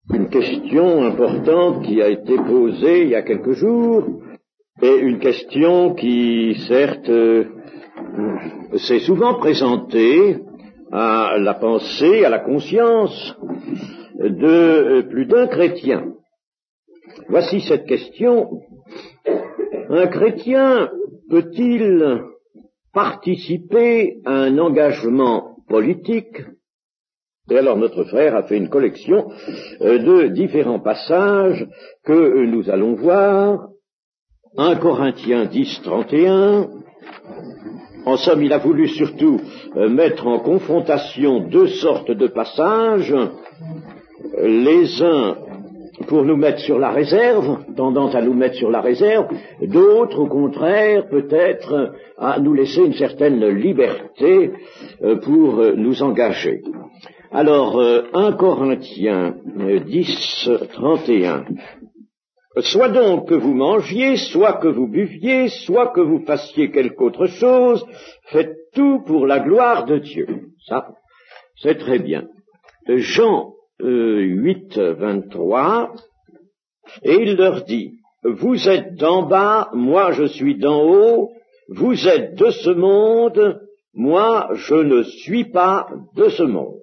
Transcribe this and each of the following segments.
Une question importante qui a été posée il y a quelques jours, et une question qui, certes, s'est souvent présentée à la pensée, à la conscience de plus d'un chrétien. Voici cette question. Un chrétien peut-il participer à un engagement politique? Et alors notre frère a fait une collection de différents passages que nous allons voir. 1 Corinthiens 10, 31. En somme, il a voulu surtout mettre en confrontation deux sortes de passages, les uns pour nous mettre sur la réserve, tendant à nous mettre sur la réserve, d'autres, au contraire, peut-être à nous laisser une certaine liberté pour nous engager. Alors, 1 Corinthiens 10, 31. Soit donc que vous mangiez, soit que vous buviez, soit que vous fassiez quelque autre chose, faites tout pour la gloire de Dieu. Ça, c'est très bien. Jean 8, 23, et il leur dit, vous êtes d'en bas, moi je suis d'en haut, vous êtes de ce monde, moi je ne suis pas de ce monde.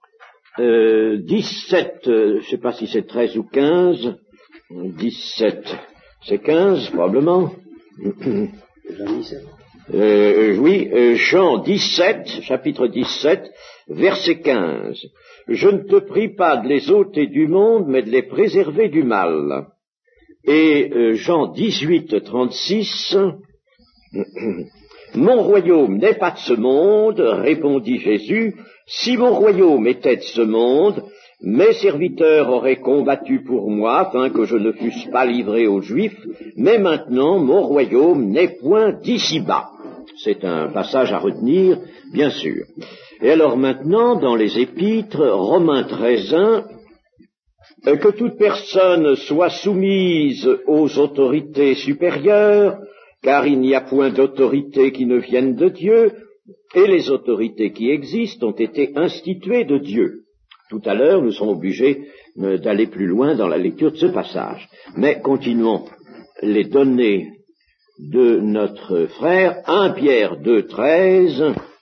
17, je ne sais pas si c'est 13 ou 15, 17, c'est 15 probablement. Jean 17. Oui, Jean 17, chapitre 17, verset 15. Je ne te prie pas de les ôter du monde, mais de les préserver du mal. Et Jean 18, 36, mon royaume n'est pas de ce monde, répondit Jésus. Si mon royaume était de ce monde, mes serviteurs auraient combattu pour moi, afin que je ne fusse pas livré aux Juifs, mais maintenant mon royaume n'est point d'ici-bas. C'est un passage à retenir, bien sûr. Et alors maintenant, dans les épîtres, Romains 13.1, que toute personne soit soumise aux autorités supérieures, car il n'y a point d'autorité qui ne vienne de Dieu, et les autorités qui existent ont été instituées de Dieu. Tout à l'heure, nous sommes obligés d'aller plus loin dans la lecture de ce passage. Mais continuons les données de notre frère. 1 Pierre 2, 13.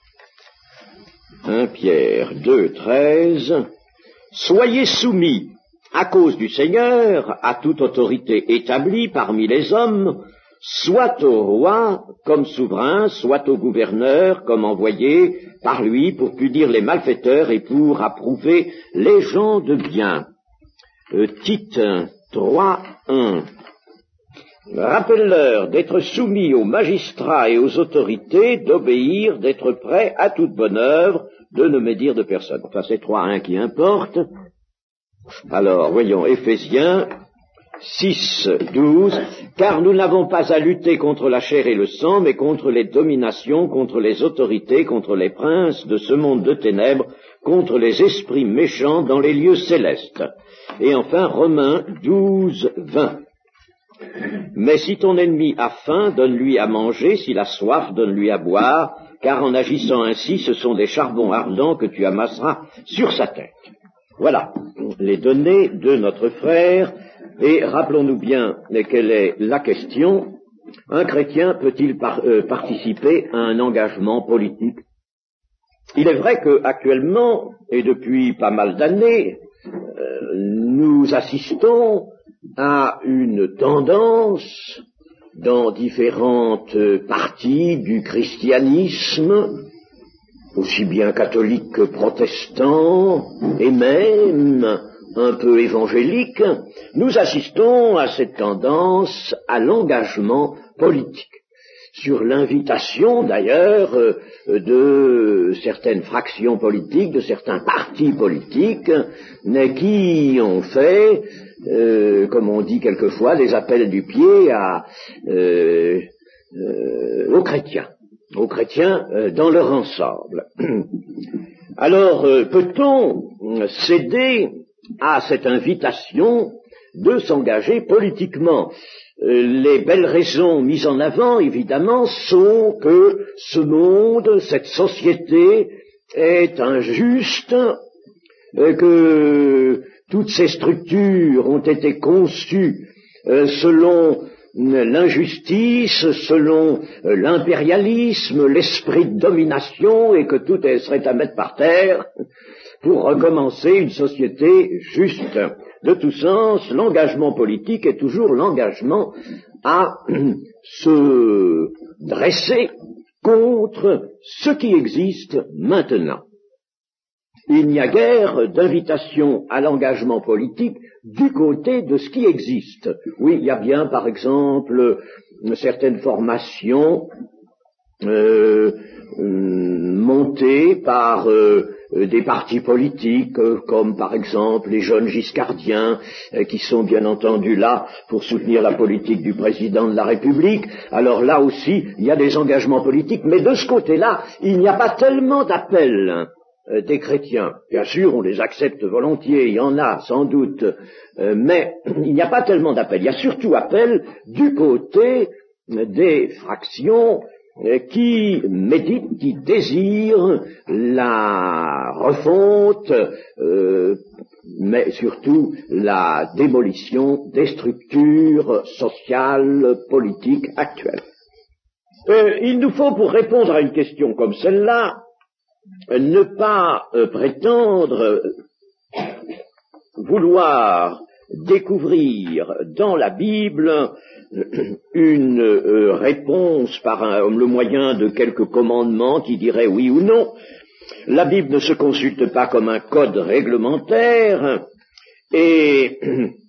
1 Pierre 2, 13. Soyez soumis, à cause du Seigneur, à toute autorité établie parmi les hommes, soit au roi comme souverain, soit au gouverneur comme envoyé par lui pour punir les malfaiteurs et pour approuver les gens de bien. Tite 3, 1. Rappelle-leur d'être soumis aux magistrats et aux autorités, d'obéir, d'être prêts à toute bonne œuvre, de ne médire de personne. Enfin, c'est 3.1 qui importe. Alors, voyons, Éphésiens 6, 12, car nous n'avons pas à lutter contre la chair et le sang, mais contre les dominations, contre les autorités, contre les princes de ce monde de ténèbres, contre les esprits méchants dans les lieux célestes. Et enfin, Romains 12, 20. Mais si ton ennemi a faim, donne-lui à manger, s'il a soif, donne-lui à boire, car en agissant ainsi, ce sont des charbons ardents que tu amasseras sur sa tête. Voilà les données de notre frère, et rappelons-nous bien quelle est la question. Un chrétien peut-il participer à un engagement politique? Il est vrai qu'actuellement, et depuis pas mal d'années, nous assistons à une tendance dans différentes parties du christianisme, aussi bien catholique que protestant, et même un peu évangélique, nous assistons à cette tendance à l'engagement politique. Sur l'invitation d'ailleurs de certaines fractions politiques, de certains partis politiques, qui ont fait, comme on dit quelquefois, des appels du pied aux chrétiens dans leur ensemble. Alors, peut-on céder à cette invitation de s'engager politiquement? Les belles raisons mises en avant, évidemment, sont que ce monde, cette société est injuste, que toutes ces structures ont été conçues selon l'injustice, selon l'impérialisme, l'esprit de domination, et que tout serait à mettre par terre pour recommencer une société juste. De tout sens, l'engagement politique est toujours l'engagement à se dresser contre ce qui existe maintenant. Il n'y a guère d'invitation à l'engagement politique du côté de ce qui existe. Oui, il y a bien, par exemple, certaines formations montées par des partis politiques, comme par exemple les jeunes giscardiens, qui sont bien entendu là pour soutenir la politique du président de la République. Alors là aussi, il y a des engagements politiques, mais de ce côté-là, il n'y a pas tellement d'appels des chrétiens. Bien sûr, on les accepte volontiers, il y en a sans doute, mais il n'y a pas tellement d'appels. Il y a surtout appel du côté des fractions qui méditent, qui désirent la refonte, mais surtout la démolition des structures sociales, politiques actuelles. Il nous faut, pour répondre à une question comme celle-là, ne pas prétendre vouloir découvrir dans la Bible une réponse par le moyen de quelques commandements qui diraient oui ou non. La Bible ne se consulte pas comme un code réglementaire et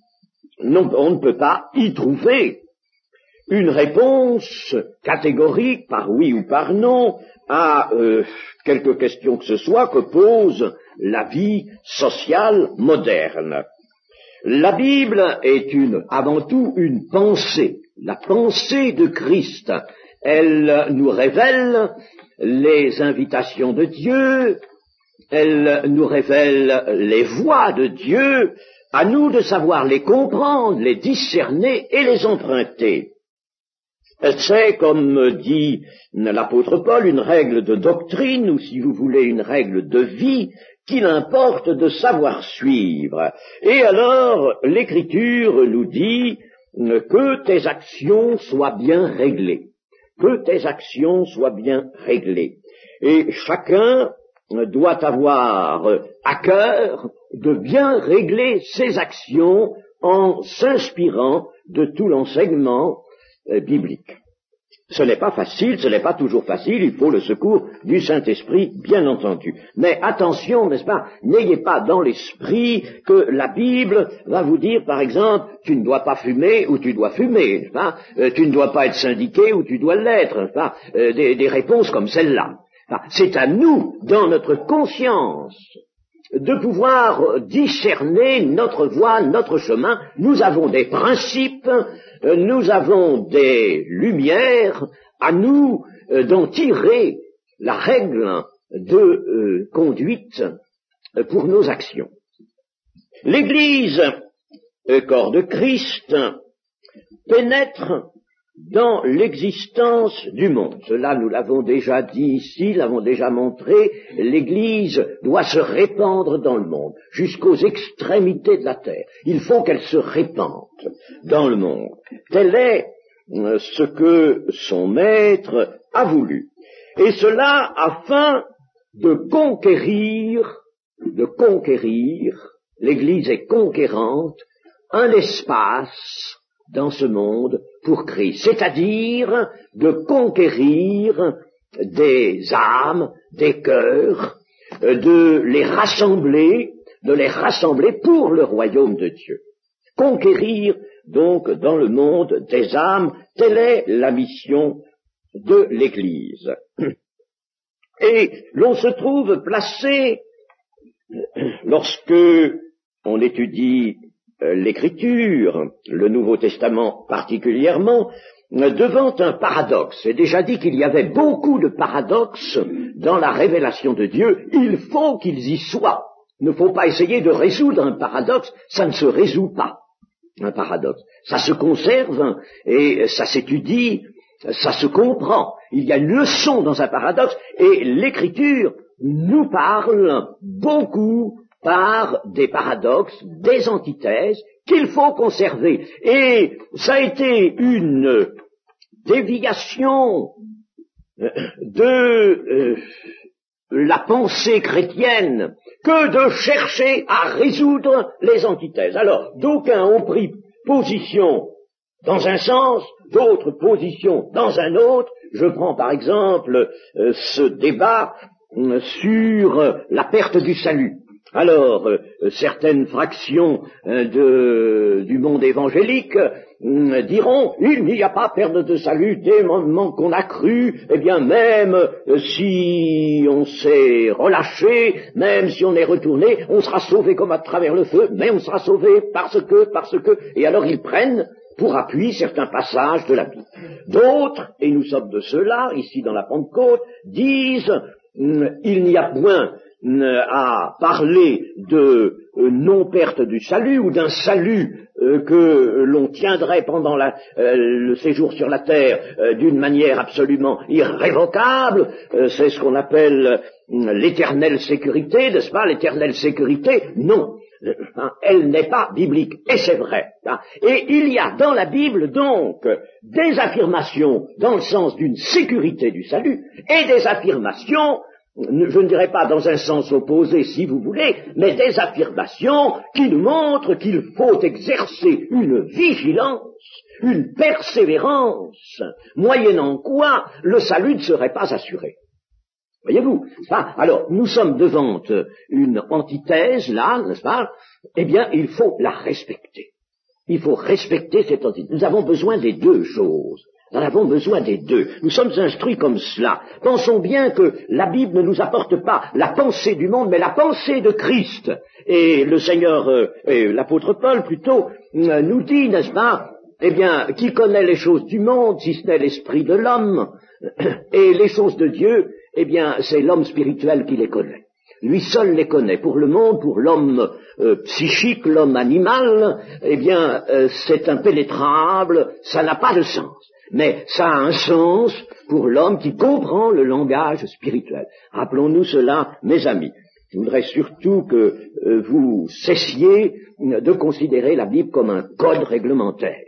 non, on ne peut pas y trouver une réponse catégorique par oui ou par non à quelque question que ce soit que pose la vie sociale moderne. La Bible est avant tout une pensée, la pensée de Christ. Elle nous révèle les invitations de Dieu, elle nous révèle les voies de Dieu, à nous de savoir les comprendre, les discerner et les emprunter. C'est, comme dit l'apôtre Paul, une règle de doctrine, ou si vous voulez, une règle de vie, qu'il importe de savoir suivre. Et alors, l'Écriture nous dit que tes actions soient bien réglées. Que tes actions soient bien réglées. Et chacun doit avoir à cœur de bien régler ses actions en s'inspirant de tout l'enseignement biblique. Ce n'est pas facile, ce n'est pas toujours facile, il faut le secours du Saint-Esprit, bien entendu. Mais attention, n'est-ce pas, n'ayez pas dans l'esprit que la Bible va vous dire, par exemple, tu ne dois pas fumer ou tu dois fumer, n'est-ce pas, tu ne dois pas être syndiqué ou tu dois l'être, n'est-ce pas, des réponses comme celle-là. Enfin, c'est à nous, dans notre conscience, de pouvoir discerner notre voie, notre chemin. Nous avons des principes, nous avons des lumières, à nous d'en tirer la règle de conduite pour nos actions. L'Église, corps de Christ, pénètre dans l'existence du monde. Cela, nous l'avons déjà dit ici, l'avons déjà montré, l'Église doit se répandre dans le monde, jusqu'aux extrémités de la terre. Il faut qu'elle se répande dans le monde. Tel est ce que son Maître a voulu. Et cela afin de conquérir, l'Église est conquérante, un espace dans ce monde pour Christ, c'est-à-dire de conquérir des âmes, des cœurs, de les rassembler pour le royaume de Dieu. Conquérir donc dans le monde des âmes, telle est la mission de l'Église. Et l'on se trouve placé, lorsque on étudie l'Écriture, le Nouveau Testament particulièrement, devant un paradoxe. C'est déjà dit qu'il y avait beaucoup de paradoxes dans la révélation de Dieu. Il faut qu'ils y soient. Il ne faut pas essayer de résoudre un paradoxe, ça ne se résout pas, un paradoxe. Ça se conserve et ça s'étudie, ça se comprend. Il y a une leçon dans un paradoxe et l'Écriture nous parle beaucoup par des paradoxes, des antithèses qu'il faut conserver. Et ça a été une déviation de la pensée chrétienne que de chercher à résoudre les antithèses. Alors, d'aucuns ont pris position dans un sens, d'autres position dans un autre. Je prends par exemple ce débat sur la perte du salut. Alors, certaines fractions du monde évangélique diront, il n'y a pas perte de salut dès le moment qu'on a cru, eh bien même si on s'est relâché, même si on est retourné, on sera sauvé comme à travers le feu, mais on sera sauvé parce que, et alors ils prennent pour appui certains passages de la Bible. D'autres, et nous sommes de ceux-là, ici dans la Pentecôte, disent, il n'y a point à parler de non-perte du salut ou d'un salut que l'on tiendrait pendant le séjour sur la terre d'une manière absolument irrévocable. C'est ce qu'on appelle l'éternelle sécurité, n'est-ce pas? L'éternelle sécurité, non. Elle n'est pas biblique, et c'est vrai. Et il y a dans la Bible donc des affirmations dans le sens d'une sécurité du salut et des affirmations, je ne dirais pas dans un sens opposé si vous voulez, mais des affirmations qui nous montrent qu'il faut exercer une vigilance, une persévérance, moyennant quoi le salut ne serait pas assuré. Voyez-vous? Alors, nous sommes devant une antithèse, là, n'est-ce pas? Eh bien, il faut la respecter. Il faut respecter cette antithèse. Nous avons besoin des deux choses. Nous avons besoin des deux. Nous sommes instruits comme cela. Pensons bien que la Bible ne nous apporte pas la pensée du monde, mais la pensée de Christ. Et le Seigneur, l'apôtre Paul plutôt, nous dit, n'est-ce pas? Eh bien, qui connaît les choses du monde, si ce n'est l'esprit de l'homme, et les choses de Dieu, eh bien, c'est l'homme spirituel qui les connaît. Lui seul les connaît. Pour le monde, pour l'homme psychique, l'homme animal, eh bien, c'est impénétrable, ça n'a pas de sens. Mais ça a un sens pour l'homme qui comprend le langage spirituel. Rappelons-nous cela, mes amis. Je voudrais surtout que vous cessiez de considérer la Bible comme un code réglementaire.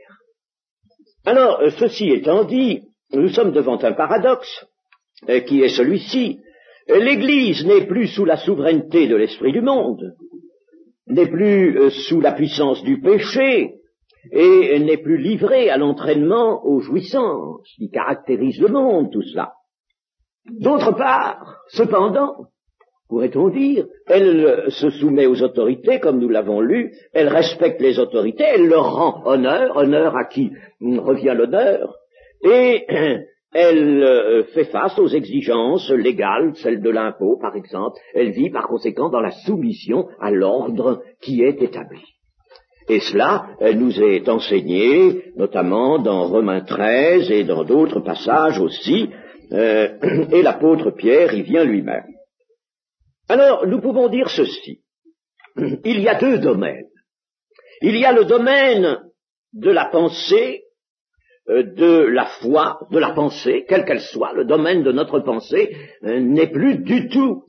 Alors, ceci étant dit, nous sommes devant un paradoxe qui est celui-ci. L'Église n'est plus sous la souveraineté de l'esprit du monde, n'est plus sous la puissance du péché, et n'est plus livrée à l'entraînement aux jouissances qui caractérisent le monde, tout cela. D'autre part, cependant, pourrait-on dire, elle se soumet aux autorités, comme nous l'avons lu, elle respecte les autorités, elle leur rend honneur à qui revient l'honneur, et elle fait face aux exigences légales, celles de l'impôt par exemple, elle vit par conséquent dans la soumission à l'ordre qui est établi. Et cela nous est enseigné, notamment dans Romains 13 et dans d'autres passages aussi, et l'apôtre Pierre y vient lui-même. Alors, nous pouvons dire ceci. Il y a deux domaines. Il y a le domaine de la pensée, de la foi, de la pensée, quelle qu'elle soit. Le domaine de notre pensée n'est plus du tout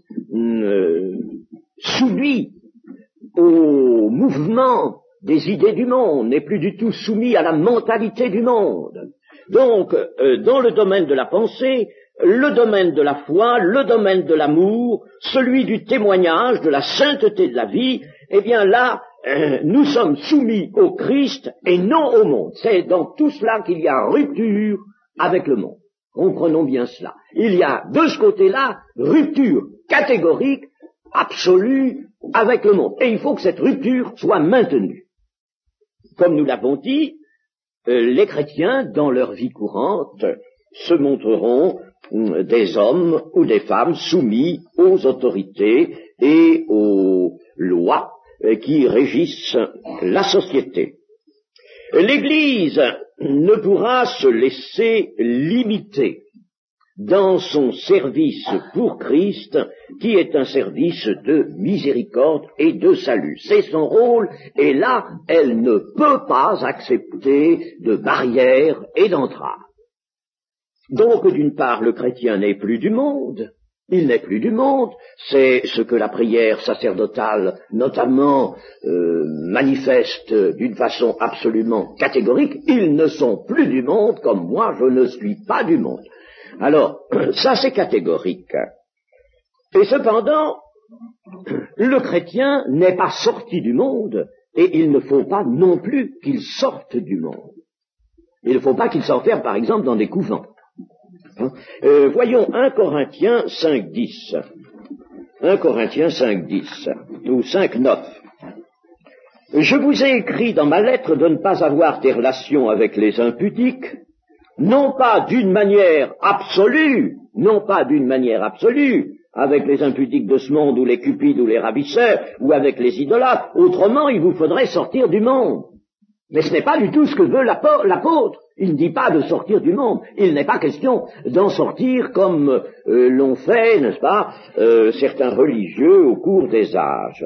soumis au mouvement des idées du monde, n'est plus du tout soumis à la mentalité du monde. Donc, dans le domaine de la pensée, le domaine de la foi, le domaine de l'amour, celui du témoignage, de la sainteté de la vie, eh bien là, nous sommes soumis au Christ et non au monde. C'est dans tout cela qu'il y a rupture avec le monde. Comprenons bien cela. Il y a de ce côté-là rupture catégorique, absolue avec le monde. Et il faut que cette rupture soit maintenue. Comme nous l'avons dit, les chrétiens, dans leur vie courante, se montreront des hommes ou des femmes soumis aux autorités et aux lois qui régissent la société. L'Église ne pourra se laisser limiter dans son service pour Christ, qui est un service de miséricorde et de salut. C'est son rôle, et là, elle ne peut pas accepter de barrières et d'entraves. Donc, d'une part, le chrétien n'est plus du monde, Il n'est plus du monde, c'est ce que la prière sacerdotale notamment manifeste d'une façon absolument catégorique. Ils ne sont plus du monde comme moi je ne suis pas du monde. Alors, ça c'est catégorique. Et cependant, le chrétien n'est pas sorti du monde et il ne faut pas non plus qu'il sorte du monde. Il ne faut pas qu'il s'enferme par exemple dans des couvents. Voyons 1 Corinthiens 5.10. 1 Corinthiens 5.10 ou 5.9. Je vous ai écrit dans ma lettre de ne pas avoir des relations avec les impudiques, non pas d'une manière absolue, avec les impudiques de ce monde ou les cupides ou les ravisseurs ou avec les idolâtres. Autrement, il vous faudrait sortir du monde. Mais ce n'est pas du tout ce que veut l'apôtre. Il ne dit pas de sortir du monde. Il n'est pas question d'en sortir comme l'ont fait, n'est-ce pas, certains religieux au cours des âges.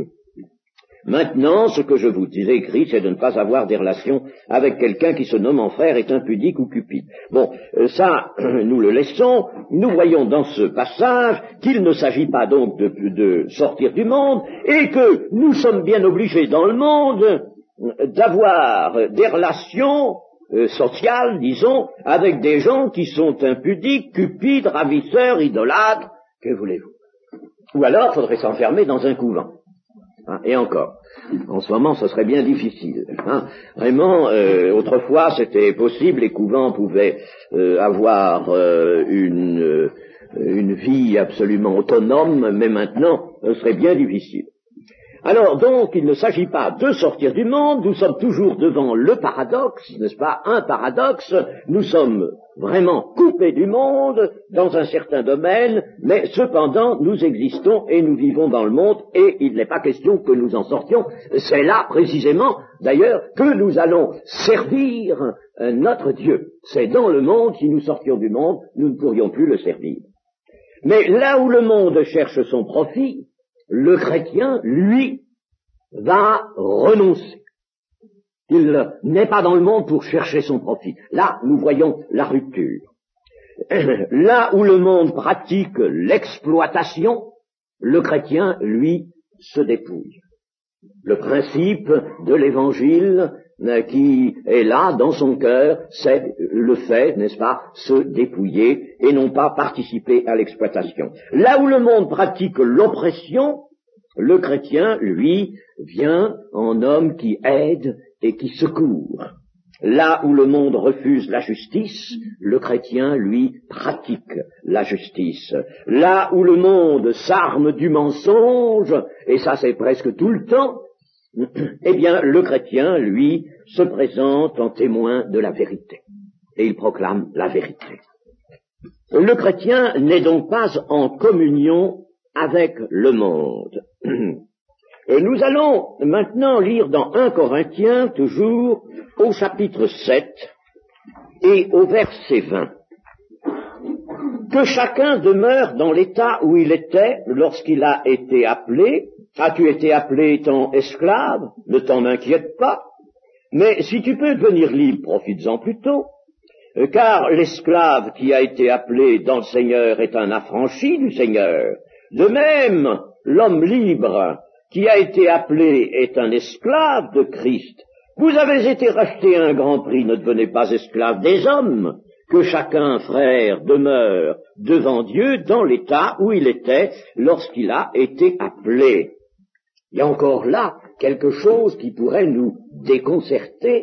Maintenant, ce que je vous ai écrit, c'est de ne pas avoir des relations avec quelqu'un qui se nomme en frère, est impudique ou cupide. Bon, ça, nous le laissons. Nous voyons dans ce passage qu'il ne s'agit pas donc de sortir du monde et que nous sommes bien obligés dans le monde d'avoir des relations sociales, disons, avec des gens qui sont impudiques, cupides, ravisseurs, idolâtres, que voulez-vous? Ou alors, faudrait s'enfermer dans un couvent. Et encore, en ce moment, ce serait bien difficile. Vraiment, autrefois, c'était possible, les couvents pouvaient avoir une vie absolument autonome, mais maintenant, ce serait bien difficile. Alors donc, il ne s'agit pas de sortir du monde, nous sommes toujours devant le paradoxe, n'est-ce pas, un paradoxe, nous sommes vraiment coupés du monde dans un certain domaine, mais cependant nous existons et nous vivons dans le monde et il n'est pas question que nous en sortions. C'est là précisément, d'ailleurs, que nous allons servir notre Dieu. C'est dans le monde, si nous sortions du monde, nous ne pourrions plus le servir. Mais là où le monde cherche son profit, le chrétien, lui, va renoncer. Il n'est pas dans le monde pour chercher son profit. Là, nous voyons la rupture. Là où le monde pratique l'exploitation, le chrétien, lui, se dépouille. Le principe de l'évangile qui est là dans son cœur, c'est le fait, n'est-ce pas, se dépouiller et non pas participer à l'exploitation. Là où le monde pratique l'oppression, le chrétien, lui, vient en homme qui aide et qui secourt. Là où le monde refuse la justice, le chrétien, lui, pratique la justice. Là où le monde s'arme du mensonge, et ça c'est presque tout le temps, eh bien, le chrétien, lui, se présente en témoin de la vérité. Et il proclame la vérité. Le chrétien n'est donc pas en communion avec le monde. Nous allons maintenant lire dans 1 Corinthiens, toujours, au chapitre 7 et au verset 20. Que chacun demeure dans l'état où il était lorsqu'il a été appelé. As-tu été appelé étant esclave? Ne t'en inquiète pas. Mais si tu peux devenir libre, profites-en plutôt. Car l'esclave qui a été appelé dans le Seigneur est un affranchi du Seigneur. De même, l'homme libre qui a été appelé est un esclave de Christ. Vous avez été rachetés à un grand prix, ne devenez pas esclaves des hommes. Que chacun, frère, demeure devant Dieu dans l'état où il était lorsqu'il a été appelé. Il y a encore là quelque chose qui pourrait nous déconcerter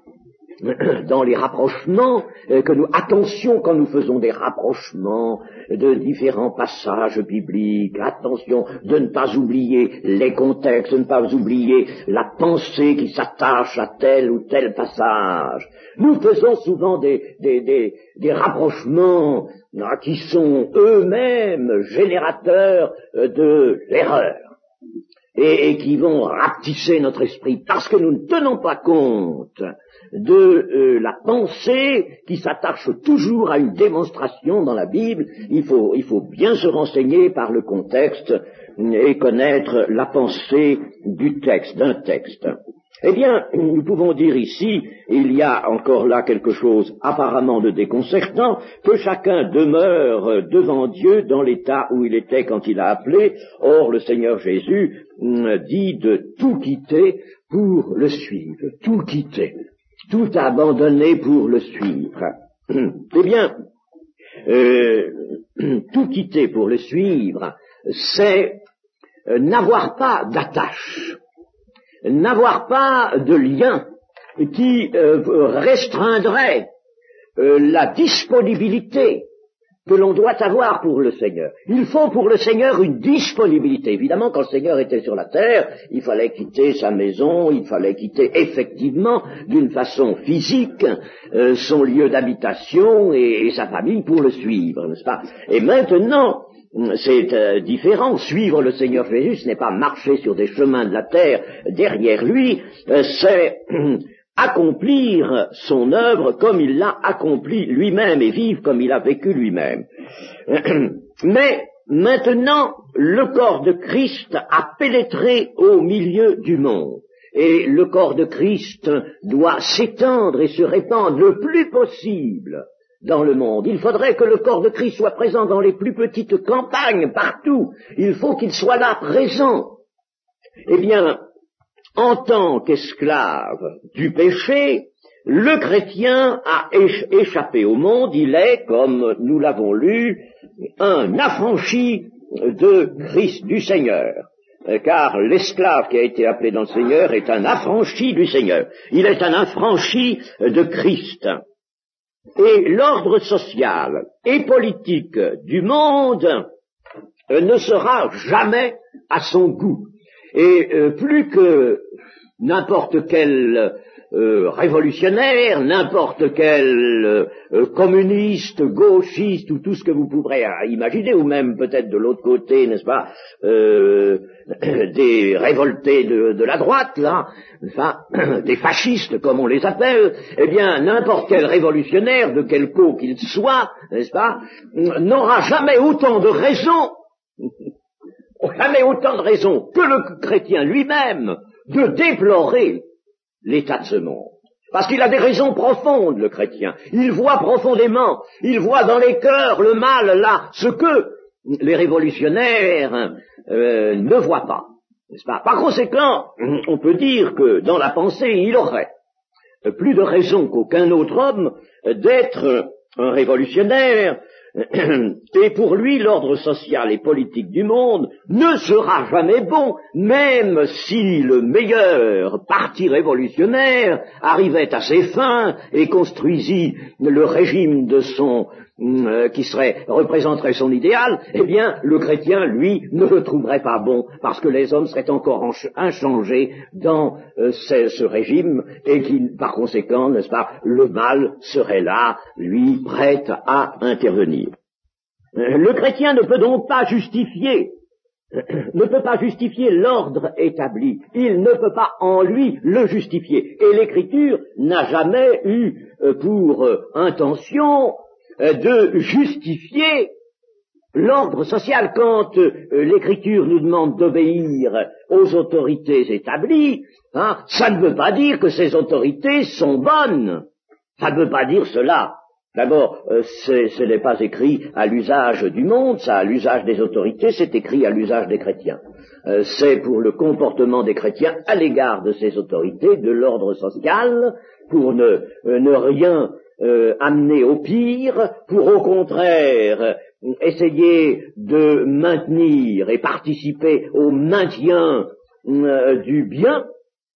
dans les rapprochements, attention quand nous faisons des rapprochements de différents passages bibliques, attention de ne pas oublier les contextes, de ne pas oublier la pensée qui s'attache à tel ou tel passage. Nous faisons souvent des rapprochements qui sont eux-mêmes générateurs de l'erreur. Et qui vont rapetisser notre esprit, parce que nous ne tenons pas compte de la pensée qui s'attache toujours à une démonstration dans la Bible. Il faut bien se renseigner par le contexte et connaître la pensée du texte, d'un texte. Eh bien, nous pouvons dire ici, il y a encore là quelque chose apparemment de déconcertant, que chacun demeure devant Dieu dans l'état où il était quand il a appelé. Or, le Seigneur Jésus dit de tout quitter pour le suivre, tout quitter, tout abandonner pour le suivre. Eh bien, tout quitter pour le suivre, c'est n'avoir pas d'attache, n'avoir pas de lien qui restreindrait la disponibilité que l'on doit avoir pour le Seigneur. Il faut pour le Seigneur une disponibilité. Évidemment, quand le Seigneur était sur la terre, il fallait quitter sa maison, il fallait quitter effectivement, d'une façon physique, son lieu d'habitation et sa famille pour le suivre, n'est-ce pas? Et maintenant, c'est différent. Suivre le Seigneur Jésus, ce n'est pas marcher sur des chemins de la terre derrière lui, c'est accomplir son œuvre comme il l'a accompli lui-même et vivre comme il a vécu lui-même. Mais maintenant, le corps de Christ a pénétré au milieu du monde. Et le corps de Christ doit s'étendre et se répandre le plus possible dans le monde. Il faudrait que le corps de Christ soit présent dans les plus petites campagnes, partout. Il faut qu'il soit là, présent. Eh bien, en tant qu'esclave du péché, le chrétien a échappé au monde. Il est, comme nous l'avons lu, un affranchi de Christ, du Seigneur. Car l'esclave qui a été appelé dans le Seigneur est un affranchi du Seigneur. Il est un affranchi de Christ. Et l'ordre social et politique du monde ne sera jamais à son goût. Et plus que n'importe quel révolutionnaire, n'importe quel communiste, gauchiste, ou tout ce que vous pourrez imaginer, ou même peut-être de l'autre côté, n'est-ce pas, des révoltés de la droite, là, enfin, des fascistes, comme on les appelle, eh bien, n'importe quel révolutionnaire, de quel coup qu'il soit, n'est-ce pas, n'aura jamais autant de raisons que le chrétien lui-même de déplorer l'état de ce monde. Parce qu'il a des raisons profondes, le chrétien. Il voit profondément, il voit dans les cœurs le mal là, ce que les révolutionnaires ne voient pas, n'est-ce pas? Par conséquent, on peut dire que dans la pensée, il aurait plus de raison qu'aucun autre homme d'être un révolutionnaire. Et pour lui, l'ordre social et politique du monde ne sera jamais bon, même si le meilleur parti révolutionnaire arrivait à ses fins et construisit le régime de son qui représenterait son idéal. Eh bien, le chrétien, lui, ne le trouverait pas bon, parce que les hommes seraient encore inchangés dans ce régime, et qu'il, par conséquent, n'est-ce pas, le mal serait là, lui, prêt à intervenir. Le chrétien ne peut donc pas justifier l'ordre établi. Il ne peut pas en lui le justifier. Et l'Écriture n'a jamais eu pour intention de justifier l'ordre social. Quand l'Écriture nous demande d'obéir aux autorités établies, ça ne veut pas dire que ces autorités sont bonnes. Ça ne veut pas dire cela. D'abord, ce n'est pas écrit à l'usage du monde, ça à l'usage des autorités, c'est écrit à l'usage des chrétiens. C'est pour le comportement des chrétiens à l'égard de ces autorités, de l'ordre social, pour ne rien amener au pire, pour au contraire essayer de maintenir et participer au maintien du bien.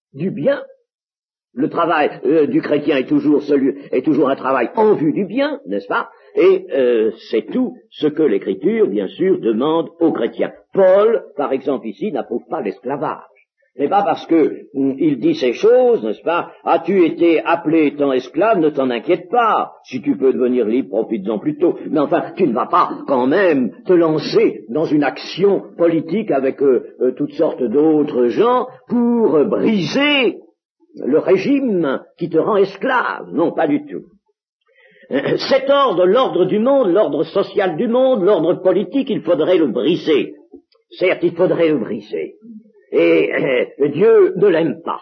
Le travail du chrétien est toujours un travail en vue du bien, n'est-ce pas? Et c'est tout ce que l'Écriture, bien sûr, demande aux chrétiens. Paul, par exemple, ici, n'approuve pas l'esclavage. Ce n'est pas parce que il dit ces choses, n'est-ce pas? As-tu été appelé étant esclave, ne t'en inquiète pas. Si tu peux devenir libre, profites-en plutôt. Mais enfin, tu ne vas pas quand même te lancer dans une action politique avec toutes sortes d'autres gens pour briser le régime qui te rend esclave. Non, pas du tout. Cet ordre, l'ordre du monde, l'ordre social du monde, l'ordre politique, il faudrait le briser. Certes, il faudrait le briser. Et Dieu ne l'aime pas.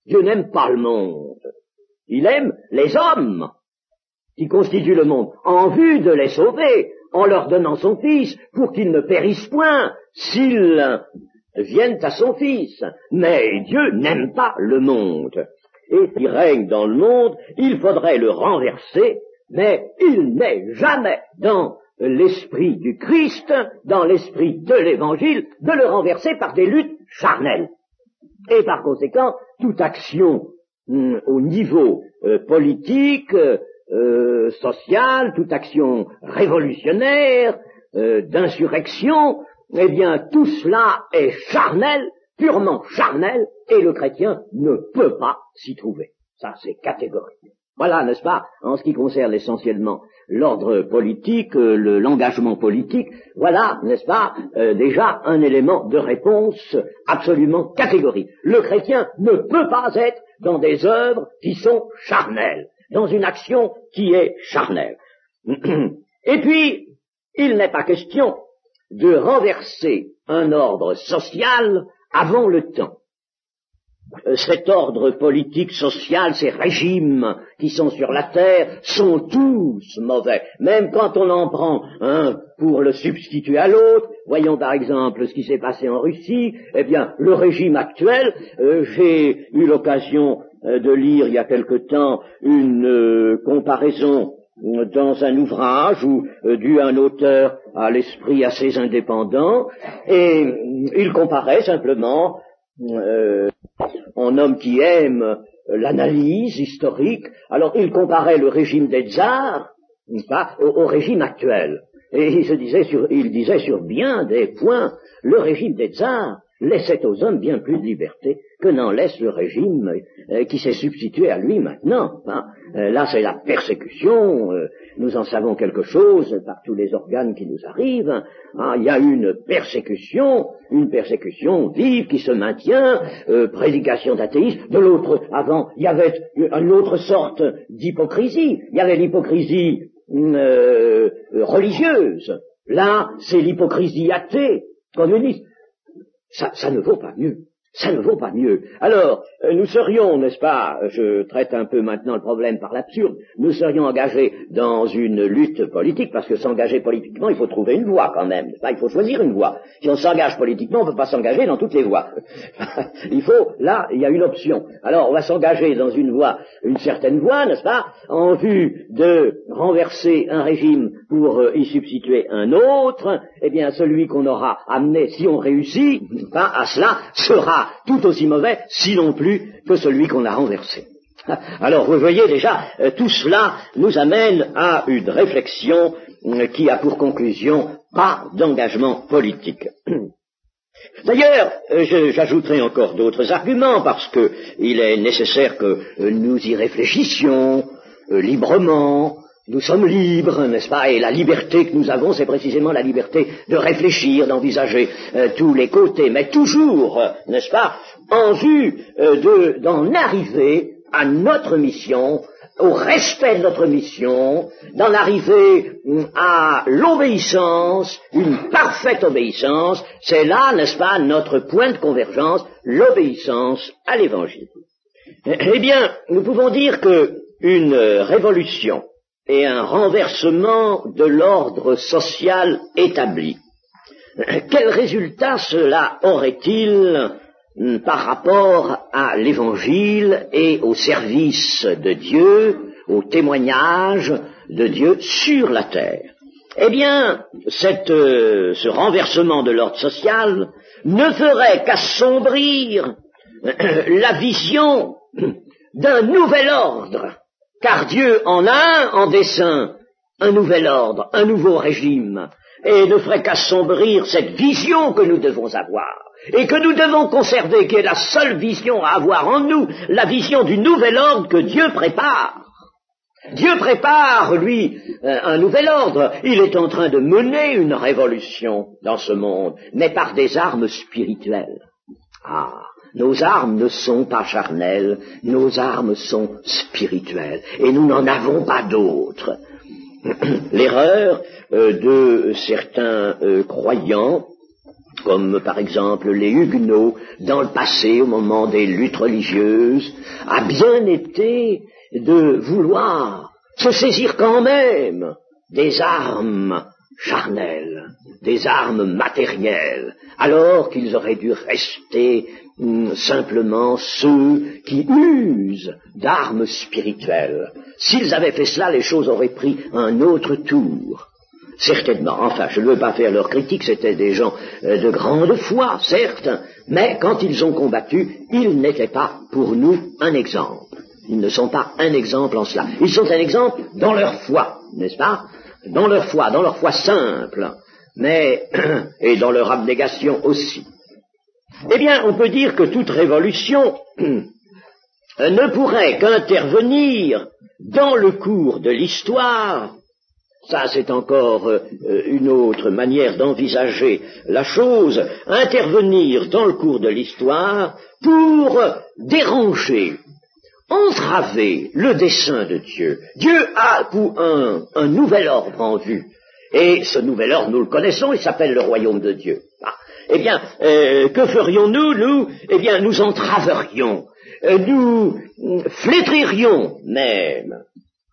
Dieu n'aime pas le monde. Il aime les hommes qui constituent le monde, en vue de les sauver, en leur donnant son Fils, pour qu'ils ne périssent point s'ils viennent à son Fils. Mais Dieu n'aime pas le monde. Et s'il règne dans le monde, il faudrait le renverser, mais il n'est jamais dans l'esprit du Christ, dans l'esprit de l'Évangile, de le renverser par des luttes charnelles. Et par conséquent, toute action au niveau politique, social, toute action révolutionnaire, d'insurrection, eh bien tout cela est charnel, purement charnel, et le chrétien ne peut pas s'y trouver. Ça, c'est catégorique. Voilà, n'est-ce pas, en ce qui concerne essentiellement l'ordre politique, l'engagement politique, voilà, n'est-ce pas, déjà un élément de réponse absolument catégorique. Le chrétien ne peut pas être dans des œuvres qui sont charnelles, dans une action qui est charnelle. Et puis, il n'est pas question de renverser un ordre social avant le temps. Cet ordre politique, social, ces régimes qui sont sur la terre sont tous mauvais. Même quand on en prend un pour le substituer à l'autre, voyons par exemple ce qui s'est passé en Russie, eh bien le régime actuel, j'ai eu l'occasion de lire il y a quelque temps une comparaison dans un ouvrage dû à un auteur à l'esprit assez indépendant, et il comparait simplement en homme qui aime l'analyse historique, alors il comparait le régime des tsars, n'est-ce pas, au régime actuel. Et il disait sur bien des points, le régime des tsars laissait aux hommes bien plus de liberté que n'en laisse le régime qui s'est substitué à lui maintenant. Là, c'est la persécution, nous en savons quelque chose par tous les organes qui nous arrivent. Il y a une persécution vive qui se maintient, prédication d'athéisme. De l'autre, avant, il y avait une autre sorte d'hypocrisie. Il y avait l'hypocrisie religieuse. Là, c'est l'hypocrisie athée, communiste. Ça ne vaut pas mieux. Ça ne vaut pas mieux. Alors, nous serions, n'est-ce pas, je traite un peu maintenant le problème par l'absurde, nous serions engagés dans une lutte politique, parce que s'engager politiquement, il faut trouver une voie quand même, n'est-ce pas, il faut choisir une voie. Si on s'engage politiquement, on ne peut pas s'engager dans toutes les voies. Là, il y a une option. Alors, on va s'engager dans une voie, une certaine voie, n'est-ce pas, en vue de renverser un régime pour y substituer un autre. Eh bien, celui qu'on aura amené, si on réussit, à cela, sera tout aussi mauvais, sinon plus, que celui qu'on a renversé. Alors, vous voyez déjà, tout cela nous amène à une réflexion qui a pour conclusion pas d'engagement politique. D'ailleurs, j'ajouterai encore d'autres arguments, parce que il est nécessaire que nous y réfléchissions librement. Nous sommes libres, n'est-ce pas, et la liberté que nous avons, c'est précisément la liberté de réfléchir, d'envisager tous les côtés, mais toujours, n'est-ce pas, en vue d'en arriver à notre mission, au respect de notre mission, d'en arriver à l'obéissance, une parfaite obéissance. C'est là, n'est-ce pas, notre point de convergence, l'obéissance à l'Évangile. Eh bien, nous pouvons dire qu'une révolution et un renversement de l'ordre social établi, quel résultat cela aurait-il par rapport à l'Évangile et au service de Dieu, au témoignage de Dieu sur la terre? Eh bien, ce renversement de l'ordre social ne ferait qu'assombrir la vision d'un nouvel ordre, car Dieu en a en dessein un nouvel ordre, un nouveau régime, et ne ferait qu'assombrir cette vision que nous devons avoir, et que nous devons conserver, qui est la seule vision à avoir en nous, la vision du nouvel ordre que Dieu prépare. Dieu prépare, lui, un nouvel ordre. Il est en train de mener une révolution dans ce monde, mais par des armes spirituelles. Nos armes ne sont pas charnelles, nos armes sont spirituelles, et nous n'en avons pas d'autres. L'erreur de certains croyants comme par exemple les Huguenots, dans le passé, au moment des luttes religieuses, a bien été de vouloir se saisir quand même des armes charnelles, des armes matérielles, alors qu'ils auraient dû rester simplement ceux qui usent d'armes spirituelles. S'ils avaient fait cela, les choses auraient pris un autre tour. Certainement, enfin, je ne veux pas faire leur critique, c'étaient des gens de grande foi, certes, mais quand ils ont combattu, ils n'étaient pas pour nous un exemple. Ils ne sont pas un exemple en cela. Ils sont un exemple dans leur foi, n'est-ce pas? Dans leur foi simple, mais et dans leur abnégation aussi. Eh bien, on peut dire que toute révolution ne pourrait qu'intervenir dans le cours de l'histoire. Ça, c'est encore une autre manière d'envisager la chose, intervenir dans le cours de l'histoire pour déranger, entraver le dessein de Dieu. Dieu a un nouvel ordre en vue, et ce nouvel ordre, nous le connaissons, il s'appelle le royaume de Dieu. Eh bien, que ferions-nous, nous? Eh bien, nous entraverions, nous flétririons même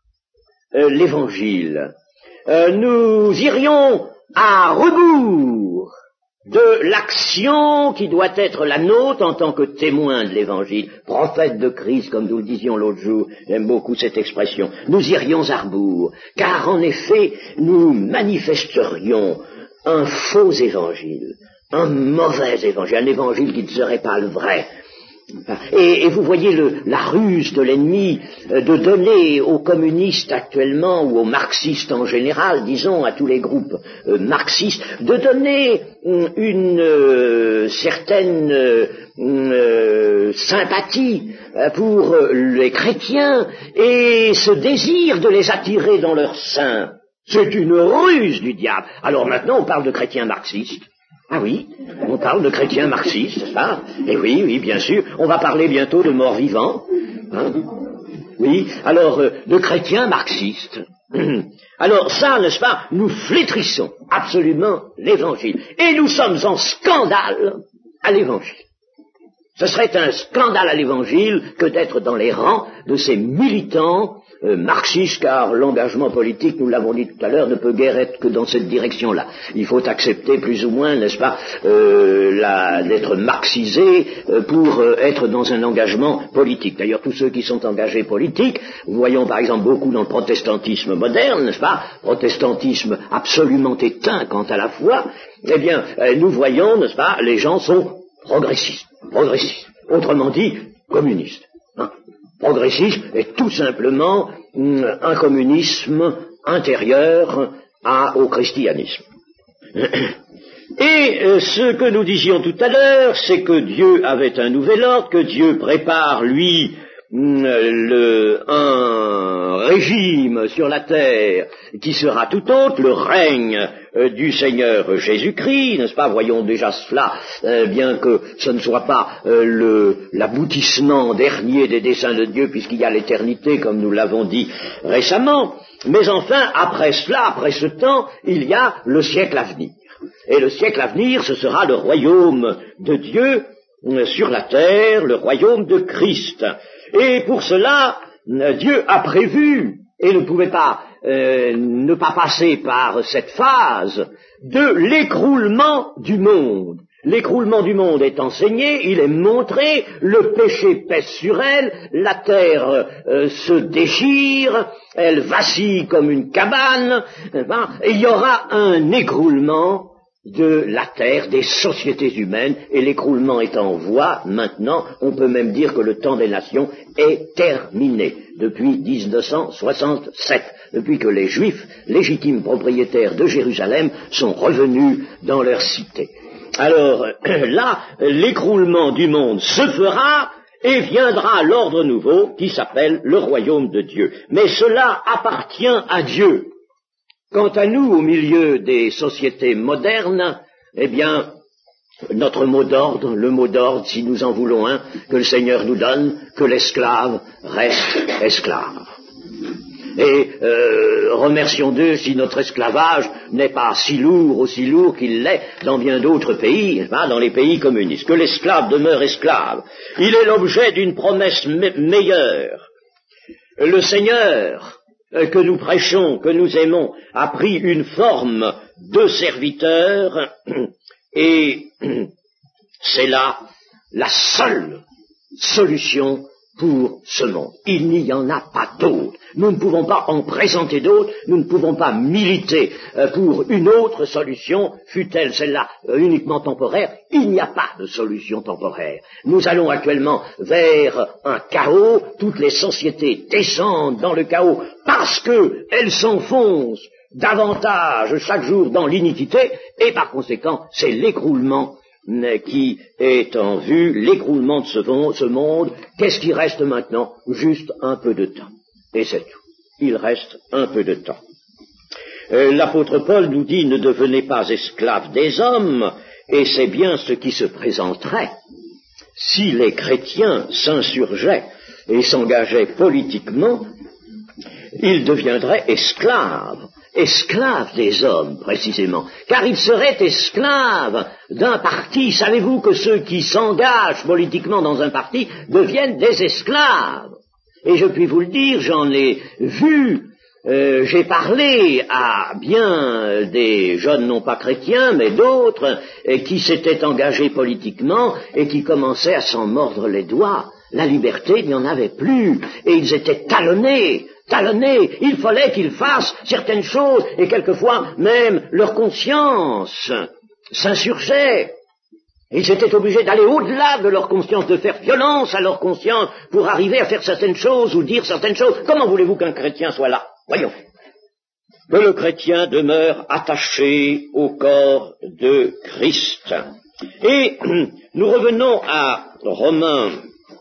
l'Évangile. Nous irions à rebours de l'action qui doit être la nôtre en tant que témoin de l'Évangile, prophète de Christ, comme nous le disions l'autre jour, j'aime beaucoup cette expression. Nous irions à rebours, car en effet, nous manifesterions un faux évangile, un mauvais évangile, un évangile qui ne serait pas le vrai. Et vous voyez la ruse de l'ennemi de donner aux communistes actuellement, ou aux marxistes en général, disons à tous les groupes marxistes, de donner une certaine sympathie pour les chrétiens et ce désir de les attirer dans leur sein. C'est une ruse du diable. Alors maintenant on parle de chrétiens marxistes. Ah oui, on parle de chrétiens marxistes, c'est ça? Et oui, bien sûr, on va parler bientôt de morts vivants. Hein? Oui, alors, de chrétiens marxistes. Alors ça, n'est-ce pas, nous flétrissons absolument l'Évangile. Et nous sommes en scandale à l'Évangile. Ce serait un scandale à l'Évangile que d'être dans les rangs de ces militants marxistes, car l'engagement politique, nous l'avons dit tout à l'heure, ne peut guère être que dans cette direction-là. Il faut accepter plus ou moins, n'est-ce pas, d'être marxisé pour être dans un engagement politique. D'ailleurs, tous ceux qui sont engagés politiques, voyons par exemple beaucoup dans le protestantisme moderne, n'est-ce pas, protestantisme absolument éteint quant à la foi, eh bien, nous voyons, n'est-ce pas, les gens sont progressistes, autrement dit, communistes. Hein. Progressisme est tout simplement un communisme intérieur au christianisme. Et ce que nous disions tout à l'heure, c'est que Dieu avait un nouvel ordre, que Dieu prépare, lui, un régime sur la terre qui sera tout autre, le règne du Seigneur Jésus-Christ, n'est-ce pas? Voyons déjà cela, bien que ce ne soit pas l'aboutissement dernier des desseins de Dieu, puisqu'il y a l'éternité, comme nous l'avons dit récemment, mais enfin, après cela, après ce temps, il y a le siècle à venir. Et le siècle à venir, ce sera le royaume de Dieu sur la terre, le royaume de Christ. Et pour cela, Dieu a prévu, et ne pouvait pas ne pas passer par cette phase de l'écroulement du monde. L'écroulement du monde est enseigné, il est montré, le péché pèse sur elle, la terre se déchire, elle vacille comme une cabane, et il y aura un écroulement de la terre, des sociétés humaines, et l'écroulement est en voie maintenant. On peut même dire que le temps des nations est terminé depuis 1967, depuis que les Juifs, légitimes propriétaires de Jérusalem, sont revenus dans leur cité. Alors là, l'écroulement du monde se fera et viendra l'ordre nouveau qui s'appelle le royaume de Dieu. Mais cela appartient à Dieu. Quant à nous, au milieu des sociétés modernes, eh bien, notre mot d'ordre, le mot d'ordre, si nous en voulons un, que le Seigneur nous donne, que l'esclave reste esclave. Et remercions Dieu si notre esclavage n'est pas aussi lourd qu'il l'est dans bien d'autres pays, dans les pays communistes. Que l'esclave demeure esclave. Il est l'objet d'une promesse meilleure. Le Seigneur que nous prêchons, que nous aimons, a pris une forme de serviteur et c'est là la seule solution pour ce monde. Il n'y en a pas d'autre. Nous ne pouvons pas en présenter d'autres, nous ne pouvons pas militer pour une autre solution, fût-elle celle-là uniquement temporaire. Il n'y a pas de solution temporaire. Nous allons actuellement vers un chaos, toutes les sociétés descendent dans le chaos parce qu'elles s'enfoncent davantage chaque jour dans l'iniquité, et par conséquent, c'est l'écroulement qui est en vue, l'écroulement de ce monde. Qu'est-ce qui reste maintenant? Juste un peu de temps. Et c'est tout. Il reste un peu de temps. L'apôtre Paul nous dit, ne devenez pas esclaves des hommes, et c'est bien ce qui se présenterait si les chrétiens s'insurgeaient et s'engageaient politiquement. Ils deviendraient esclaves des hommes, précisément, car ils seraient esclaves d'un parti. Savez-vous que ceux qui s'engagent politiquement dans un parti deviennent des esclaves? Et je puis vous le dire, j'en ai vu, j'ai parlé à bien des jeunes non pas chrétiens, mais d'autres, qui s'étaient engagés politiquement et qui commençaient à s'en mordre les doigts. La liberté, il n'y en avait plus, et ils étaient talonnés, il fallait qu'ils fassent certaines choses, et quelquefois même leur conscience s'insurgeait. Ils étaient obligés d'aller au-delà de leur conscience, de faire violence à leur conscience pour arriver à faire certaines choses ou dire certaines choses. Comment voulez-vous qu'un chrétien soit là? Voyons. Que le chrétien demeure attaché au corps de Christ. Et nous revenons à Romains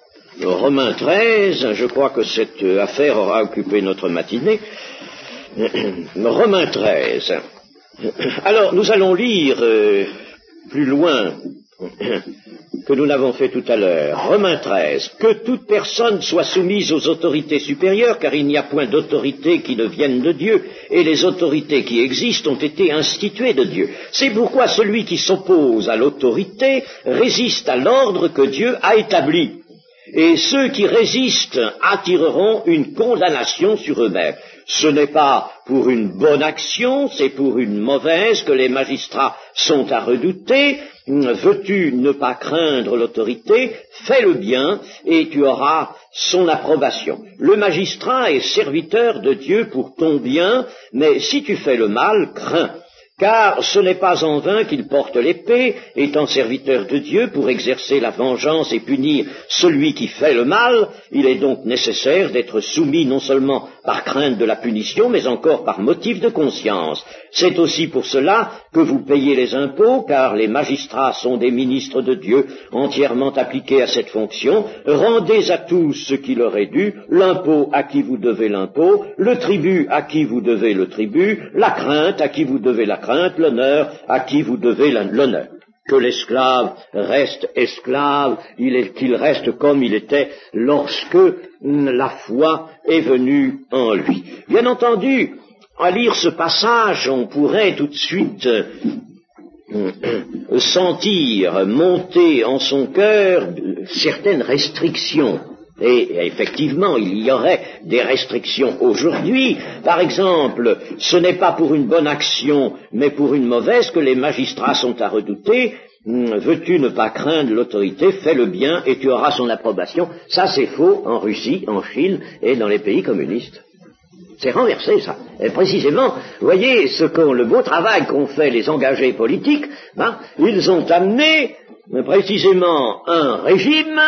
13, je crois que cette affaire aura occupé notre matinée. Romains 13. Alors, nous allons lire plus loin que nous l'avons fait tout à l'heure. Romains 13. Que toute personne soit soumise aux autorités supérieures, car il n'y a point d'autorité qui ne vienne de Dieu, et les autorités qui existent ont été instituées de Dieu. C'est pourquoi celui qui s'oppose à l'autorité résiste à l'ordre que Dieu a établi. Et ceux qui résistent attireront une condamnation sur eux-mêmes. Ce n'est pas pour une bonne action, c'est pour une mauvaise que les magistrats sont à redouter. Veux-tu ne pas craindre l'autorité? Fais le bien et tu auras son approbation. Le magistrat est serviteur de Dieu pour ton bien, mais si tu fais le mal, crains. Car ce n'est pas en vain qu'il porte l'épée, étant serviteur de Dieu pour exercer la vengeance et punir celui qui fait le mal. Il est donc nécessaire d'être soumis non seulement par crainte de la punition, mais encore par motif de conscience. C'est aussi pour cela que vous payez les impôts, car les magistrats sont des ministres de Dieu, entièrement appliqués à cette fonction. Rendez à tous ce qui leur est dû, l'impôt à qui vous devez l'impôt, le tribut à qui vous devez le tribut, la crainte à qui vous devez la crainte, l'honneur à qui vous devez l'honneur. Que l'esclave reste esclave, qu'il reste comme il était lorsque la foi est venue en lui. Bien entendu, à lire ce passage, on pourrait tout de suite sentir monter en son cœur certaines restrictions. Et effectivement, il y aurait des restrictions aujourd'hui. Par exemple, ce n'est pas pour une bonne action, mais pour une mauvaise que les magistrats sont à redouter. Veux-tu ne pas craindre l'autorité? Fais le bien et tu auras son approbation. Ça, c'est faux en Russie, en Chine et dans les pays communistes. C'est renversé, ça. Et précisément, vous voyez, le beau travail qu'ont fait les engagés politiques, ils ont amené précisément un régime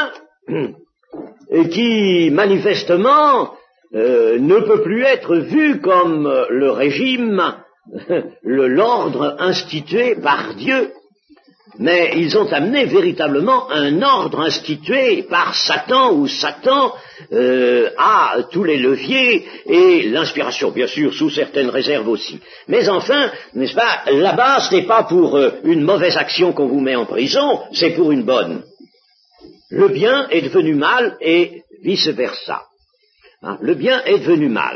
qui, manifestement, ne peut plus être vu comme le régime, l'ordre institué par Dieu. Mais ils ont amené véritablement un ordre institué par Satan, où Satan a tous les leviers et l'inspiration, bien sûr, sous certaines réserves aussi. Mais enfin, n'est-ce pas, là-bas, ce n'est pas pour une mauvaise action qu'on vous met en prison, c'est pour une bonne. Le bien est devenu mal et vice-versa. Le bien est devenu mal.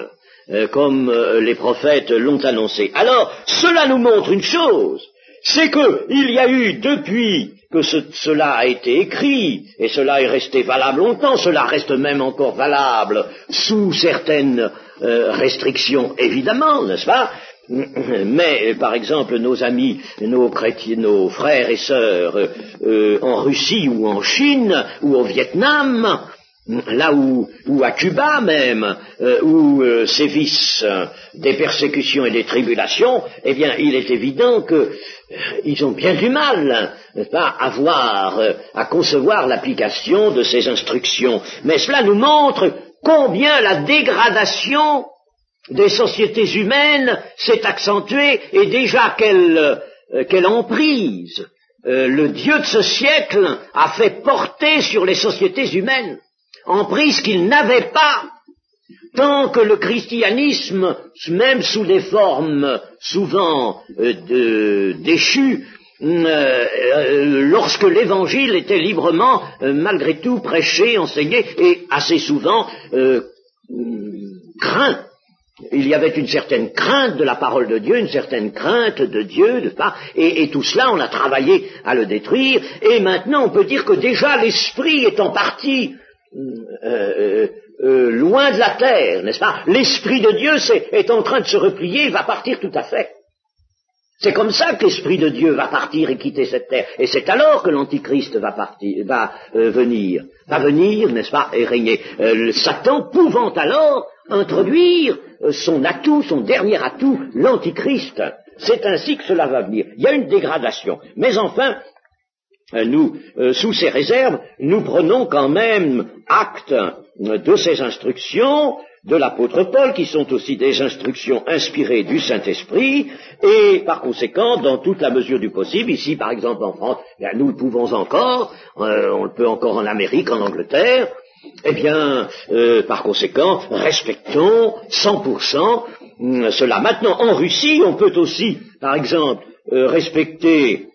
comme les prophètes l'ont annoncé. Alors, cela nous montre une chose, c'est qu'il y a eu, depuis que cela a été écrit, et cela est resté valable longtemps, cela reste même encore valable sous certaines restrictions, évidemment, n'est-ce pas? Mais, par exemple, nos amis, nos chrétiens, nos frères et sœurs en Russie ou en Chine ou au Vietnam, là où à Cuba même, où sévissent des persécutions et des tribulations, eh bien, il est évident que ils ont bien du mal, n'est-ce pas, à concevoir l'application de ces instructions. Mais cela nous montre combien la dégradation des sociétés humaines s'est accentuée et déjà quelle emprise le Dieu de ce siècle a fait porter sur les sociétés humaines, emprise qu'il n'avait pas tant que le christianisme, même sous des formes souvent déchues, lorsque l'évangile était librement, malgré tout, prêché, enseigné, et assez souvent craint. Il y avait une certaine crainte de la parole de Dieu, une certaine crainte de Dieu, n'est-ce pas? Et tout cela, on a travaillé à le détruire, et maintenant on peut dire que déjà l'esprit est en partie loin de la terre, n'est-ce pas? L'Esprit de Dieu est en train de se replier, il va partir tout à fait. C'est comme ça que l'Esprit de Dieu va partir et quitter cette terre. Et c'est alors que l'Antichrist va venir, n'est-ce pas, et régner. Satan pouvant alors introduire son atout, son dernier atout, l'Antichrist. C'est ainsi que cela va venir. Il y a une dégradation. Mais enfin, nous, sous ces réserves, nous prenons quand même acte de ces instructions de l'apôtre Paul, qui sont aussi des instructions inspirées du Saint-Esprit, et par conséquent, dans toute la mesure du possible, ici par exemple en France, nous le pouvons encore, on le peut encore en Amérique, en Angleterre, eh bien, par conséquent, respectons 100% cela. Maintenant, en Russie, on peut aussi, par exemple, respecter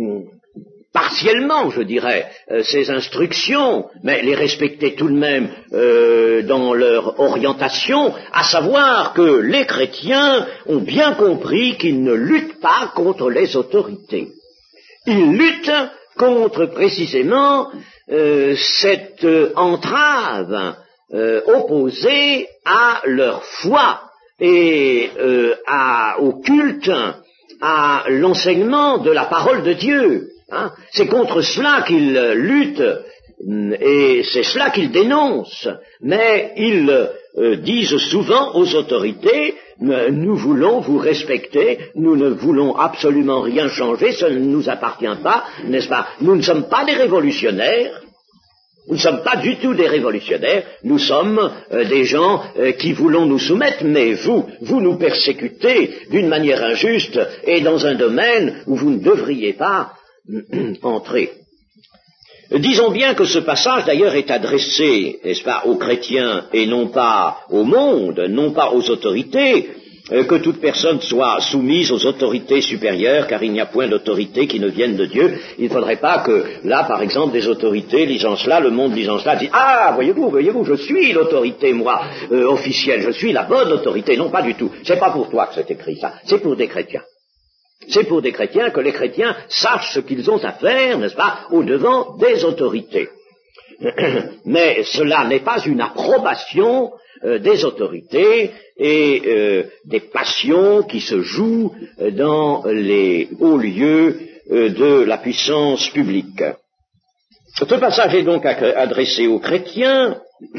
partiellement, je dirais, ces instructions, mais les respecter tout de même dans leur orientation, à savoir que les chrétiens ont bien compris qu'ils ne luttent pas contre les autorités. Ils luttent contre précisément cette entrave opposée à leur foi et au culte, à l'enseignement de la parole de Dieu. Hein, c'est contre cela qu'ils luttent et c'est cela qu'ils dénoncent, mais ils disent souvent aux autorités, nous voulons vous respecter, nous ne voulons absolument rien changer, ça ne nous appartient pas, n'est-ce pas? Nous ne sommes pas des révolutionnaires, nous ne sommes pas du tout des révolutionnaires, nous sommes des gens qui voulons nous soumettre, mais vous nous persécutez d'une manière injuste et dans un domaine où vous ne devriez pas entrer. Disons bien que ce passage d'ailleurs est adressé, n'est-ce pas, aux chrétiens et non pas au monde, non pas aux autorités, que toute personne soit soumise aux autorités supérieures, car il n'y a point d'autorité qui ne vienne de Dieu. Il ne faudrait pas que, là, par exemple, des autorités lisant cela, le monde lisant cela, disent « Ah, voyez-vous, je suis l'autorité, moi, officielle, je suis la bonne autorité. » Non, pas du tout. C'est pas pour toi que c'est écrit ça, c'est pour des chrétiens. C'est pour des chrétiens que les chrétiens sachent ce qu'ils ont à faire, n'est-ce pas, au-devant des autorités. Mais cela n'est pas une approbation des autorités et des passions qui se jouent dans les hauts lieux de la puissance publique. Ce passage est donc adressé aux chrétiens.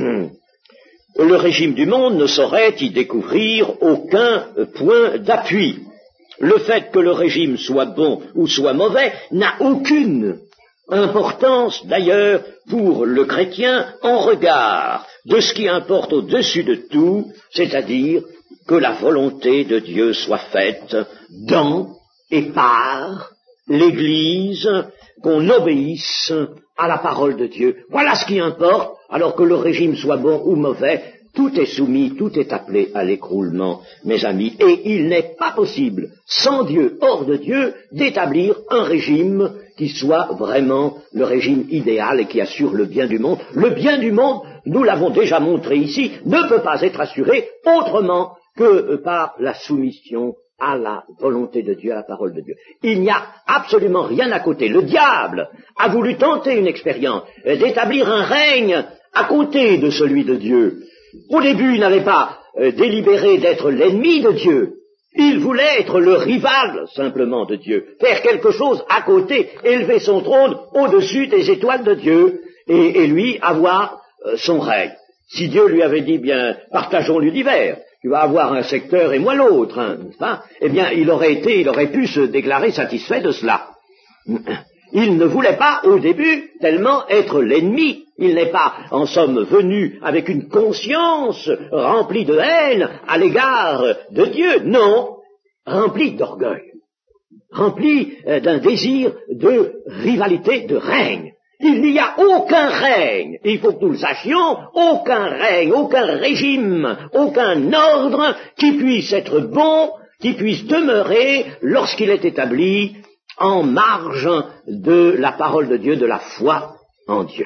Le régime du monde ne saurait y découvrir aucun point d'appui. Le fait que le régime soit bon ou soit mauvais n'a aucune importance d'ailleurs pour le chrétien en regard de ce qui importe au-dessus de tout, c'est-à-dire que la volonté de Dieu soit faite dans et par l'Église, qu'on obéisse à la parole de Dieu. Voilà ce qui importe, alors que le régime soit bon ou mauvais. Tout est soumis, tout est appelé à l'écroulement, mes amis, et il n'est pas possible, sans Dieu, hors de Dieu, d'établir un régime qui soit vraiment le régime idéal et qui assure le bien du monde. Le bien du monde, nous l'avons déjà montré ici, ne peut pas être assuré autrement que par la soumission à la volonté de Dieu, à la parole de Dieu. Il n'y a absolument rien à côté. Le diable a voulu tenter une expérience d'établir un règne à côté de celui de Dieu. Au début, il n'avait pas délibéré d'être l'ennemi de Dieu. Il voulait être le rival simplement de Dieu, faire quelque chose à côté, élever son trône au-dessus des étoiles de Dieu et lui avoir son règne. Si Dieu lui avait dit, bien, partageons l'univers, tu vas avoir un secteur et moi l'autre, hein, eh bien, il aurait pu se déclarer satisfait de cela. Il ne voulait pas, au début, tellement être l'ennemi. Il n'est pas, en somme, venu avec une conscience remplie de haine à l'égard de Dieu. Non, rempli d'orgueil, rempli d'un désir de rivalité, de règne. Il n'y a aucun règne, il faut que nous le sachions, aucun règne, aucun régime, aucun ordre qui puisse être bon, qui puisse demeurer lorsqu'il est établi en marge de la parole de Dieu, de la foi en Dieu.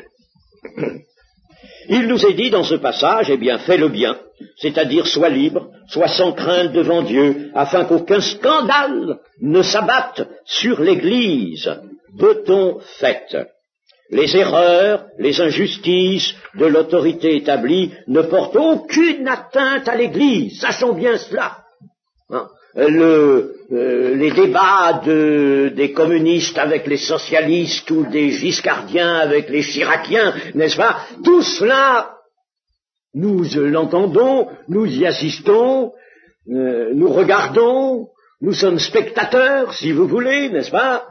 Il nous est dit dans ce passage, eh bien, fais le bien, c'est-à-dire sois libre, sois sans crainte devant Dieu, afin qu'aucun scandale ne s'abatte sur l'Église de ton fait. Les erreurs, les injustices de l'autorité établie ne portent aucune atteinte à l'Église, sachons bien cela. Hein? Les débats des communistes avec les socialistes ou des giscardiens avec les chiraciens, n'est-ce pas? Tout cela, nous l'entendons, nous y assistons, nous regardons, nous sommes spectateurs, si vous voulez, n'est-ce pas?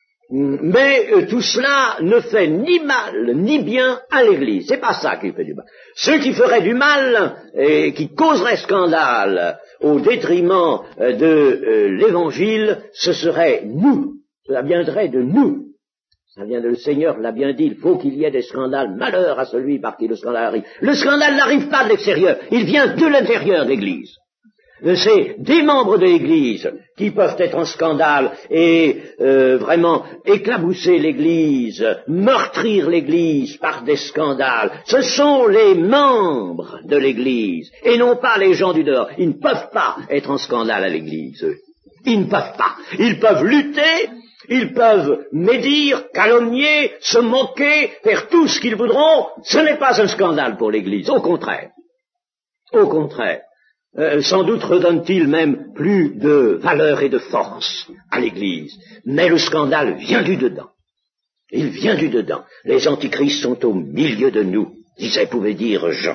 Mais tout cela ne fait ni mal ni bien à l'Église. C'est pas ça qui fait du mal. Ceux qui feraient du mal et qui causeraient scandale au détriment de l'Évangile, ce serait nous. Cela viendrait de nous. Ça vient de le Seigneur l'a bien dit, il faut qu'il y ait des scandales. Malheur à celui par qui le scandale arrive. Le scandale n'arrive pas de l'extérieur, il vient de l'intérieur de l'Église. C'est des membres de l'Église qui peuvent être en scandale et vraiment éclabousser l'Église, meurtrir l'Église par des scandales. Ce sont les membres de l'Église et non pas les gens du dehors. Ils ne peuvent pas être en scandale à l'Église. Ils ne peuvent pas. Ils peuvent lutter, ils peuvent médire, calomnier, se moquer, faire tout ce qu'ils voudront. Ce n'est pas un scandale pour l'Église. Au contraire. Au contraire. Sans doute redonne-t-il même plus de valeur et de force à l'Église. Mais le scandale vient du dedans. Il vient du dedans. Les antichrists sont au milieu de nous, pouvait dire Jean.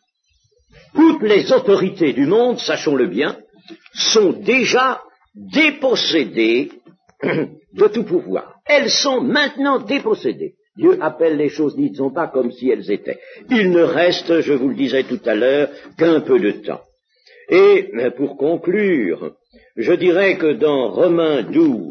Toutes les autorités du monde, sachons-le bien, sont déjà dépossédées de tout pouvoir. Elles sont maintenant dépossédées. Dieu appelle les choses, disons pas comme si elles étaient. Il ne reste, je vous le disais tout à l'heure, qu'un peu de temps. Et pour conclure, je dirais que dans Romains 12,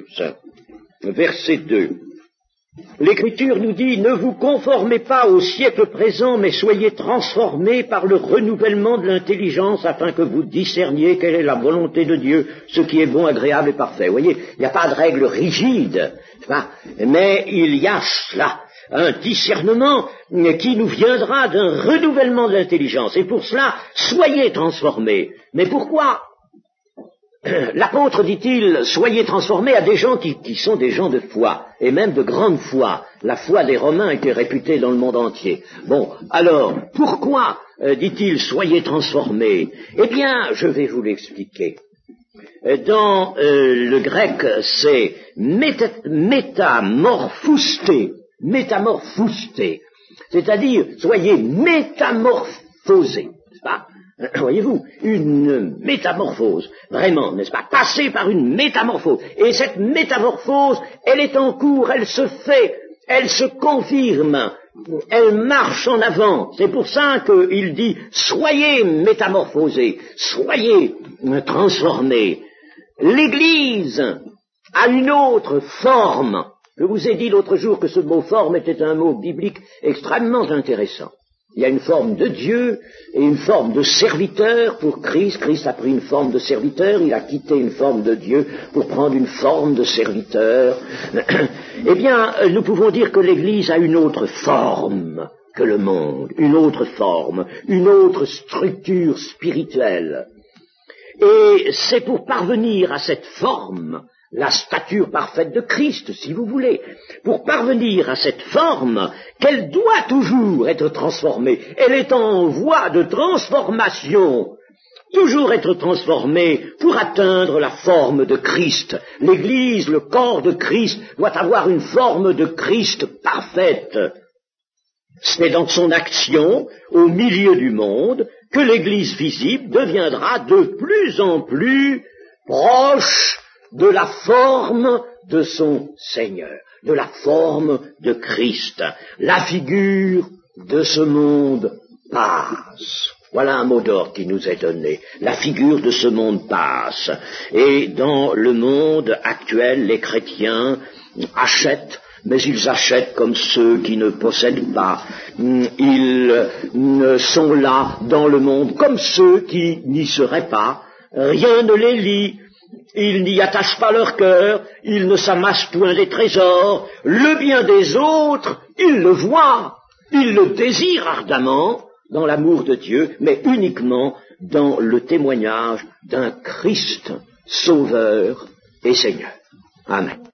verset 2, l'Écriture nous dit « Ne vous conformez pas au siècle présent, mais soyez transformés par le renouvellement de l'intelligence afin que vous discerniez quelle est la volonté de Dieu, ce qui est bon, agréable et parfait. » Vous voyez, il n'y a pas de règle rigide, mais il y a cela. Un discernement qui nous viendra d'un renouvellement de l'intelligence. Et pour cela, soyez transformés. Mais pourquoi? L'apôtre, dit-il, soyez transformés à des gens qui sont des gens de foi, et même de grande foi. La foi des Romains était réputée dans le monde entier. Bon, alors, pourquoi, dit-il, soyez transformés? Eh bien, je vais vous l'expliquer. Dans le grec, c'est métamorphousté. Métamorphousté, c'est-à-dire soyez métamorphosés, n'est-ce pas? Voyez-vous, une métamorphose, vraiment, n'est-ce pas? Passer par une métamorphose. Et cette métamorphose, elle est en cours, elle se fait, elle se confirme, elle marche en avant. C'est pour ça qu'il dit, soyez métamorphosés, soyez transformés. L'Église a une autre forme. Je vous ai dit l'autre jour que ce mot forme était un mot biblique extrêmement intéressant. Il y a une forme de Dieu et une forme de serviteur pour Christ. Christ a pris une forme de serviteur, il a quitté une forme de Dieu pour prendre une forme de serviteur. Eh bien, nous pouvons dire que l'Église a une autre forme que le monde, une autre forme, une autre structure spirituelle. Et c'est pour parvenir à cette forme, la stature parfaite de Christ, si vous voulez, pour parvenir à cette forme, qu'elle doit toujours être transformée. Elle est en voie de transformation, toujours être transformée pour atteindre la forme de Christ. L'Église, le corps de Christ, doit avoir une forme de Christ parfaite. C'est dans son action, au milieu du monde, que l'Église visible deviendra de plus en plus proche de la forme de son Seigneur, de la forme de Christ. La figure de ce monde passe. Voilà un mot d'ordre qui nous est donné. La figure de ce monde passe. Et dans le monde actuel, les chrétiens achètent, mais ils achètent comme ceux qui ne possèdent pas. Ils sont là dans le monde comme ceux qui n'y seraient pas. Rien ne les lie. Ils n'y attachent pas leur cœur, ils ne s'amassent point des trésors, le bien des autres, ils le voient, ils le désirent ardemment dans l'amour de Dieu, mais uniquement dans le témoignage d'un Christ sauveur et Seigneur. Amen.